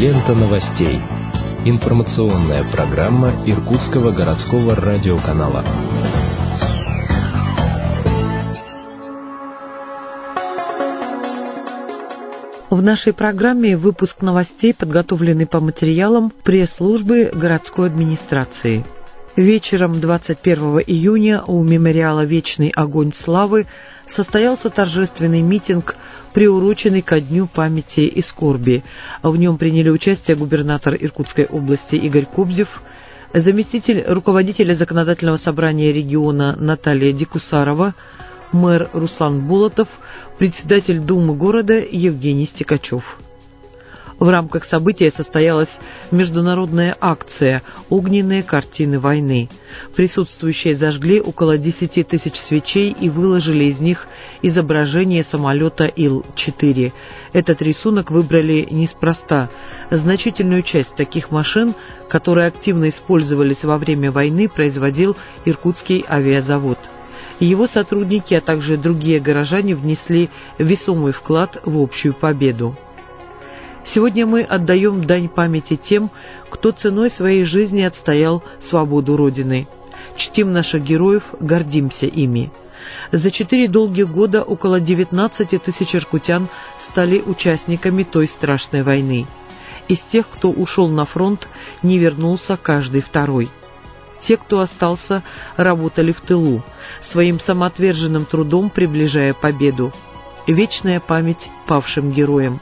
Лента новостей. Информационная программа Иркутского городского радиоканала. В нашей программе выпуск новостей, подготовленный по материалам пресс-службы городской администрации. Вечером 21 июня у мемориала «Вечный огонь славы» состоялся торжественный митинг, приуроченный ко Дню памяти и скорби. В нем приняли участие губернатор Иркутской области Игорь Кобзев, заместитель руководителя Законодательного собрания региона Наталья Дикусарова, мэр Руслан Болотов, председатель Думы города Евгений Стекачев. В рамках события состоялась международная акция «Огненные картины войны». Присутствующие зажгли около 10 тысяч свечей и выложили из них изображение самолета Ил-4. Этот рисунок выбрали неспроста. Значительную часть таких машин, которые активно использовались во время войны, производил Иркутский авиазавод. Его сотрудники, а также другие горожане внесли весомый вклад в общую победу. Сегодня мы отдаем дань памяти тем, кто ценой своей жизни отстоял свободу Родины. Чтим наших героев, гордимся ими. За 4 долгих года около 19 тысяч иркутян стали участниками той страшной войны. Из тех, кто ушел на фронт, не вернулся каждый второй. Те, кто остался, работали в тылу, своим самоотверженным трудом приближая победу. Вечная память павшим героям.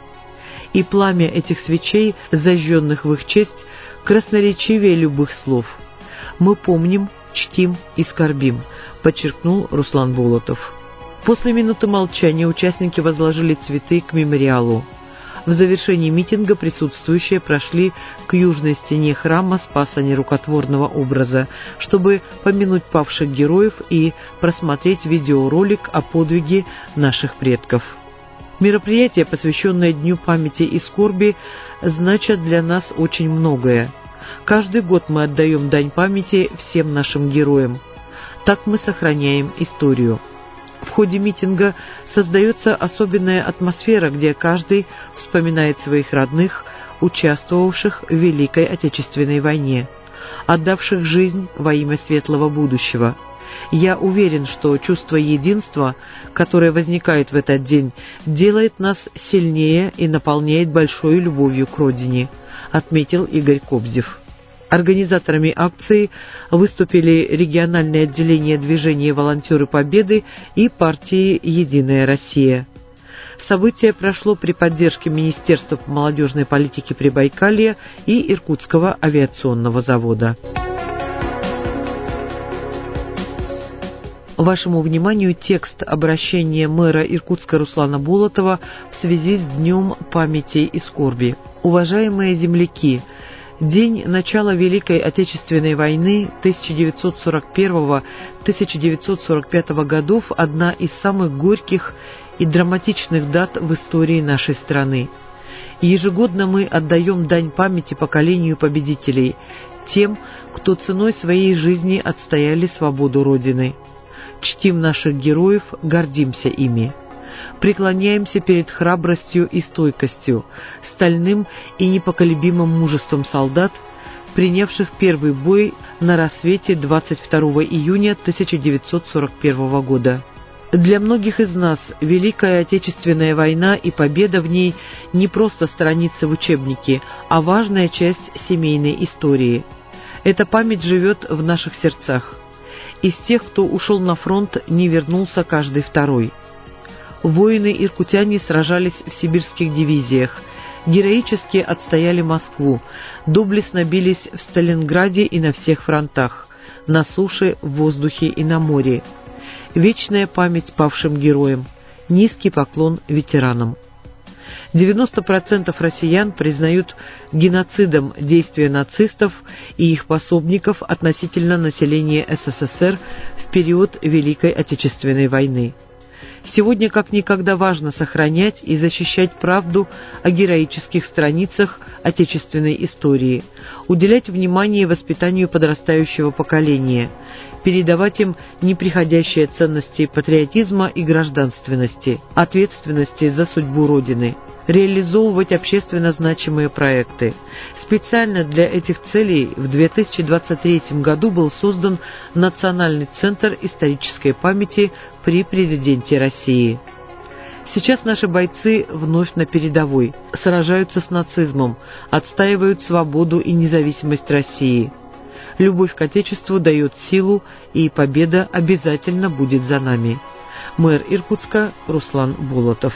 И пламя этих свечей, зажженных в их честь, красноречивее любых слов. Мы помним, чтим и скорбим, подчеркнул Руслан Болотов. После минуты молчания участники возложили цветы к мемориалу. В завершении митинга присутствующие прошли к южной стене храма Спаса Нерукотворного образа, чтобы помянуть павших героев и просмотреть видеоролик о подвиге наших предков. Мероприятия, посвященные Дню памяти и скорби, значат для нас очень многое. Каждый год мы отдаем дань памяти всем нашим героям. Так мы сохраняем историю. В ходе митинга создается особенная атмосфера, где каждый вспоминает своих родных, участвовавших в Великой Отечественной войне, отдавших жизнь во имя светлого будущего. Я уверен, что чувство единства, которое возникает в этот день, делает нас сильнее и наполняет большой любовью к Родине, отметил Игорь Кобзев. Организаторами акции выступили региональное отделение движения «Волонтеры Победы» и партии «Единая Россия». Событие прошло при поддержке Министерства молодежной политики Прибайкалья и Иркутского авиационного завода. Вашему вниманию текст обращения мэра Иркутска Руслана Болотова в связи с Днем памяти и скорби. Уважаемые земляки, день начала Великой Отечественной войны 1941-1945 годов – одна из самых горьких и драматичных дат в истории нашей страны. Ежегодно мы отдаем дань памяти поколению победителей, тем, кто ценой своей жизни отстояли свободу Родины. Чтим наших героев, гордимся ими. Преклоняемся перед храбростью и стойкостью, стальным и непоколебимым мужеством солдат, принявших первый бой на рассвете 22 июня 1941 года. Для многих из нас Великая Отечественная война и победа в ней не просто страницы в учебнике, а важная часть семейной истории. Эта память живет в наших сердцах. Из тех, кто ушел на фронт, не вернулся каждый второй. Воины-иркутяне сражались в сибирских дивизиях, героически отстояли Москву, доблестно бились в Сталинграде и на всех фронтах, на суше, в воздухе и на море. Вечная память павшим героям, низкий поклон ветеранам. 90% россиян признают геноцидом действия нацистов и их пособников относительно населения СССР в период Великой Отечественной войны. Сегодня как никогда важно сохранять и защищать правду о героических страницах отечественной истории, уделять внимание воспитанию подрастающего поколения, передавать им неприходящие ценности патриотизма и гражданственности, ответственности за судьбу Родины. реализовывать общественно значимые проекты. Специально для этих целей в 2023 году был создан Национальный центр исторической памяти при президенте России. Сейчас наши бойцы вновь на передовой, сражаются с нацизмом, отстаивают свободу и независимость России. Любовь к Отечеству дает силу, и победа обязательно будет за нами. Мэр Иркутска Руслан Болотов.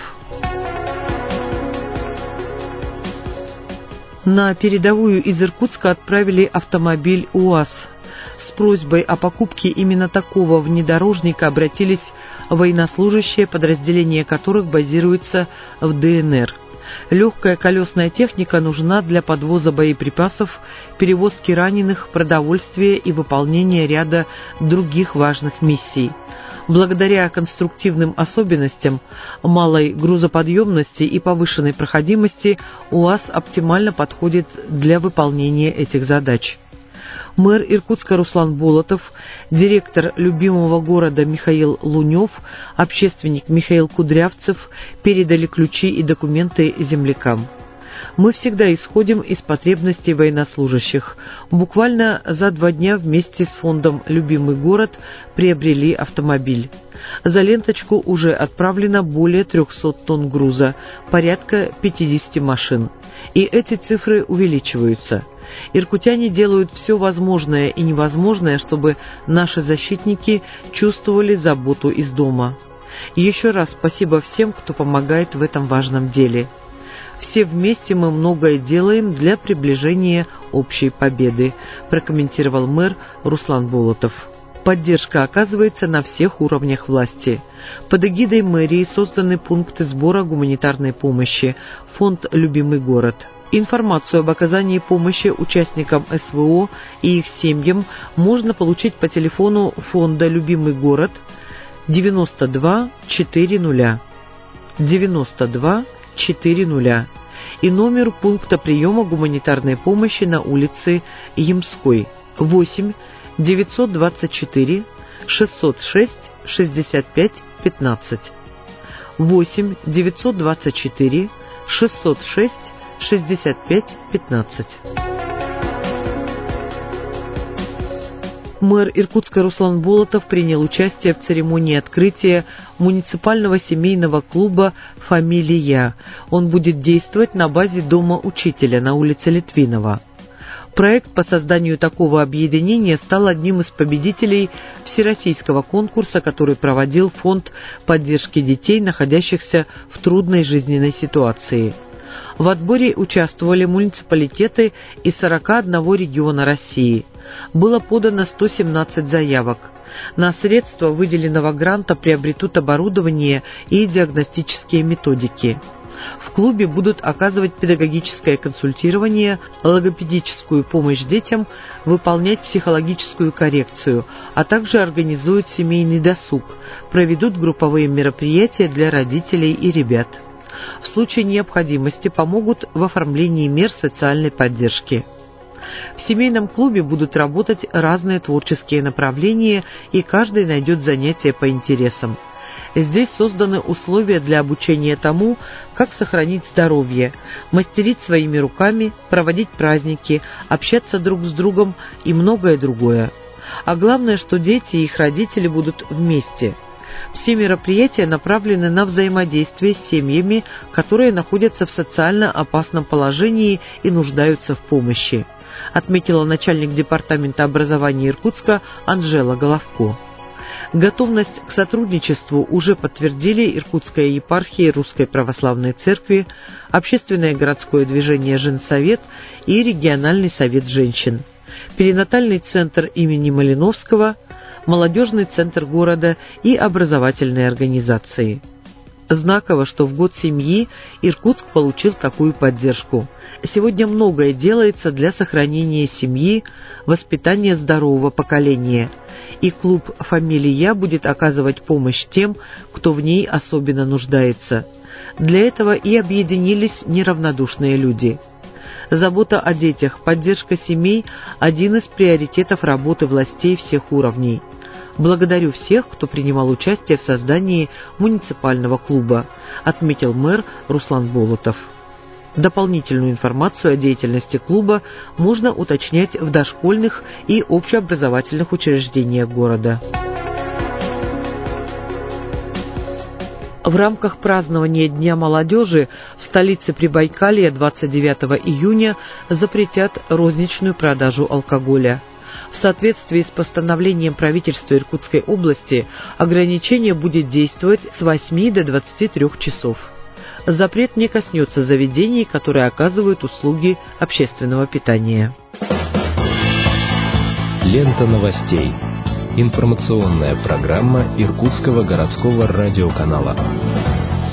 На передовую из Иркутска отправили автомобиль УАЗ. С просьбой о покупке именно такого внедорожника обратились военнослужащие, подразделения которых базируются в ДНР. Легкая колесная техника нужна для подвоза боеприпасов, перевозки раненых, продовольствия и выполнения ряда других важных миссий. Благодаря конструктивным особенностям, малой грузоподъемности и повышенной проходимости УАЗ оптимально подходит для выполнения этих задач. Мэр Иркутска Руслан Болотов, директор любимого города Михаил Лунев, общественник Михаил Кудрявцев передали ключи и документы землякам. Мы всегда исходим из потребностей военнослужащих. Буквально за 2 дня вместе с фондом «Любимый город» приобрели автомобиль. За ленточку уже отправлено более 300 тонн груза, порядка 50 машин. И эти цифры увеличиваются. Иркутяне делают все возможное и невозможное, чтобы наши защитники чувствовали заботу из дома. Еще раз спасибо всем, кто помогает в этом важном деле. Все вместе мы многое делаем для приближения общей победы, прокомментировал мэр Руслан Болотов. Поддержка оказывается на всех уровнях власти. Под эгидой мэрии созданы пункты сбора гуманитарной помощи, фонд «Любимый город». Информацию об оказании помощи участникам СВО и их семьям можно получить по телефону фонда «Любимый город» 92 400 92 400 и номер пункта приема гуманитарной помощи на улице Ямской 8 924 606 65 15 8 924 606 65 15. Мэр Иркутска Руслан Болотов принял участие в церемонии открытия муниципального семейного клуба «Фамилия». Он будет действовать на базе Дома учителя на улице Литвинова. Проект по созданию такого объединения стал одним из победителей всероссийского конкурса, который проводил Фонд поддержки детей, находящихся в трудной жизненной ситуации. В отборе участвовали муниципалитеты из 41 региона России. Было подано 117 заявок. На средства выделенного гранта приобретут оборудование и диагностические методики. В клубе будут оказывать педагогическое консультирование, логопедическую помощь детям, выполнять психологическую коррекцию, а также организуют семейный досуг, проведут групповые мероприятия для родителей и ребят. В случае необходимости помогут в оформлении мер социальной поддержки. В семейном клубе будут работать разные творческие направления, и каждый найдет занятие по интересам. Здесь созданы условия для обучения тому, как сохранить здоровье, мастерить своими руками, проводить праздники, общаться друг с другом и многое другое. А главное, что дети и их родители будут вместе. Все мероприятия направлены на взаимодействие с семьями, которые находятся в социально опасном положении и нуждаются в помощи, отметила начальник департамента образования Иркутска Анжела Головко. Готовность к сотрудничеству уже подтвердили Иркутская епархия Русской Православной Церкви, Общественное городское движение «Женсовет» и Региональный совет женщин, Перинатальный центр имени Малиновского, Молодежный центр города и образовательные организации. Знаково, что в год семьи Иркутск получил такую поддержку. Сегодня многое делается для сохранения семьи, воспитания здорового поколения, и клуб «Фамилия» будет оказывать помощь тем, кто в ней особенно нуждается. Для этого и объединились неравнодушные люди. Забота о детях, поддержка семей – один из приоритетов работы властей всех уровней. Благодарю всех, кто принимал участие в создании муниципального клуба, отметил мэр Руслан Болотов. Дополнительную информацию о деятельности клуба можно уточнять в дошкольных и общеобразовательных учреждениях города. В рамках празднования Дня молодежи в столице Прибайкалья 29 июня запретят розничную продажу алкоголя. В соответствии с постановлением правительства Иркутской области ограничение будет действовать с 8 до 23 часов. Запрет не коснется заведений, которые оказывают услуги общественного питания. Лента новостей. Информационная программа Иркутского городского радиоканала.